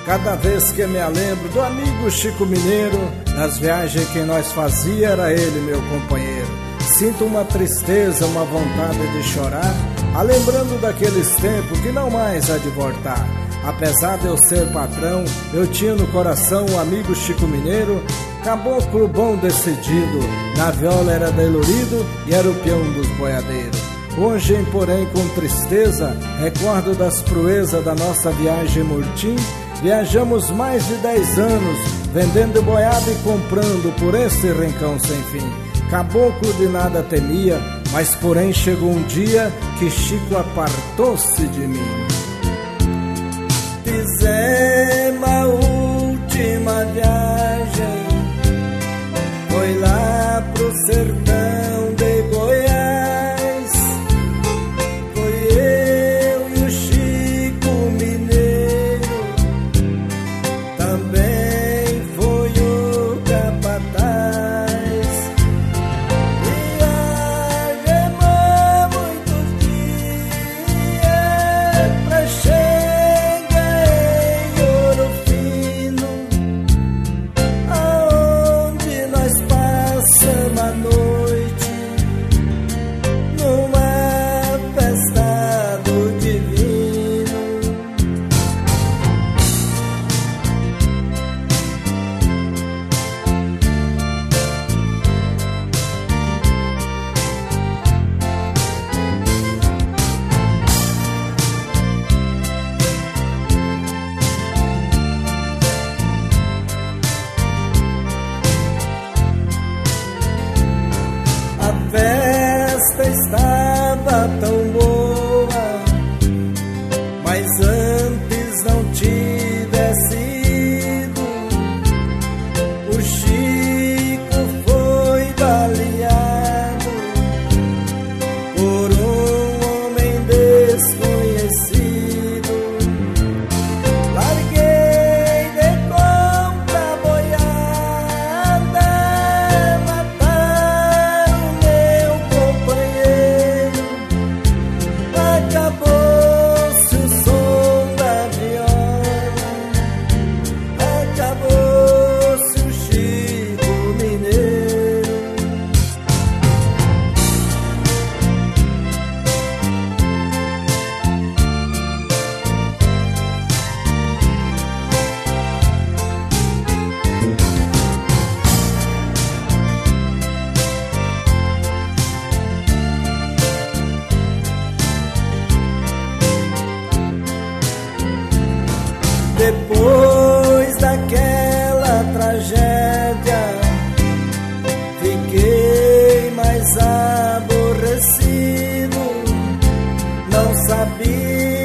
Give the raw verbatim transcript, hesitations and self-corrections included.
Cada vez que me lembro do amigo Chico Mineiro, nas viagens que nós fazia era ele meu companheiro. Sinto uma tristeza, uma vontade de chorar, a lembrando daqueles tempos que não mais há de voltar. Apesar de eu ser patrão, eu tinha no coração o amigo Chico Mineiro, caboclo bom decidido, na viola era delurido e era o peão dos boiadeiros. Hoje, porém, com tristeza, recordo das proezas da nossa viagem Murtim. Viajamos mais de dez anos, vendendo boiada e comprando por esse rincão sem fim. Caboclo de nada temia, mas porém chegou um dia que Chico apartou-se de mim. Fizemos a última viagem, foi lá pro sertão de Goiás. Foi eu e o Chico Mineiro, também foi o capataz. Viajamos muitos dias pra chegar em Ouro Fino, aonde nós passamos a noite numa festa do divino. A festa estava tão boa, mas antes não tivesse ido, o Chico foi baleado por um homem desconhecido. Larguei de conta boiada, mataram meu companheiro. Acabou-se o som da viola, acabou-se o Chico Mineiro. Depois daquela tragédia, fiquei mais aborrecido, não sabia